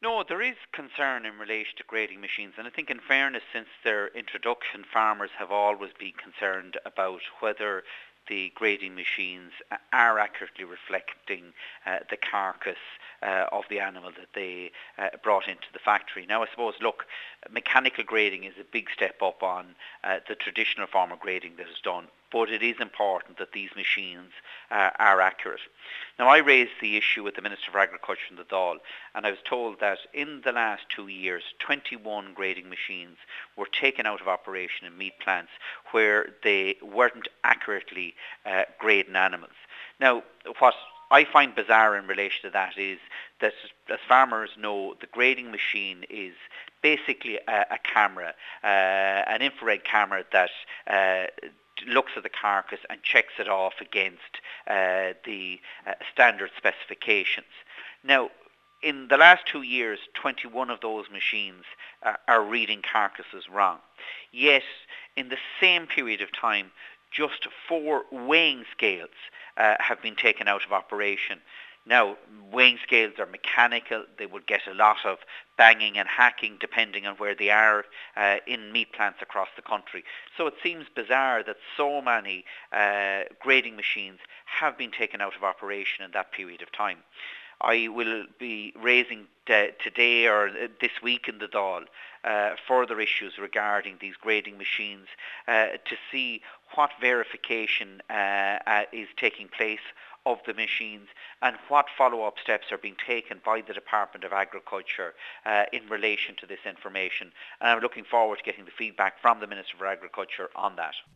No, there is concern in relation to grading machines, and I think in fairness, since their introduction, farmers have always been concerned about whether the grading machines are accurately reflecting the carcass of the animal that they brought into the factory. Now, I suppose, look, mechanical grading is a big step up on the traditional form of grading that is done, but it is important that these machines are accurate. Now, I raised the issue with the Minister for Agriculture in the Dáil, and I was told that in the last 2 years, 21 grading machines were taken out of operation in meat plants where they weren't accurately grading animals. Now, what I find bizarre in relation to that is that, as farmers know, the grading machine is basically a camera, an infrared camera that looks at the carcass and checks it off against the standard specifications. Now, in the last 2 years, 21 of those machines are reading carcasses wrong. Yet, in the same period of time, just 4 weighing scales have been taken out of operation. Now, weighing scales are mechanical. They will get a lot of banging and hacking depending on where they are in meat plants across the country. So it seems bizarre that so many grading machines have been taken out of operation in that period of time. I will be raising today or this week in the Dáil further issues regarding these grading machines to see what verification is taking place of the machines and what follow-up steps are being taken by the Department of Agriculture in relation to this information. And I'm looking forward to getting the feedback from the Minister for Agriculture on that.